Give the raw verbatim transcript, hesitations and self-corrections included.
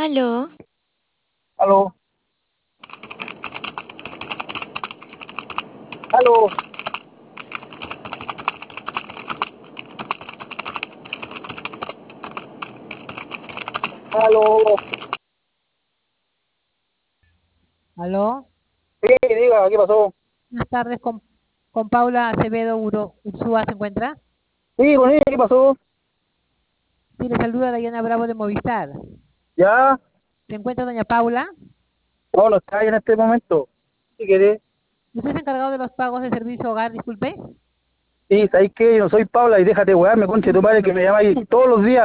Aló, Aló, aló, aló. Aló, Sí, diga, ¿qué pasó? buenas tardes con, con Paula Acevedo Uro, Ursúa, ¿se encuentra? Sí, con ella, ¿qué pasó? Sí, le saluda Dayana Bravo de Movistar. Ya, ¿Se encuentra doña Paula? no, no está ahí en este momento. Si querés. ¿Usted es encargado de los pagos de servicio hogar, disculpe? Sí, ¿sabes qué? Yo no soy Paula y déjate wearme, conche tu madre, que me llamáis todos los días.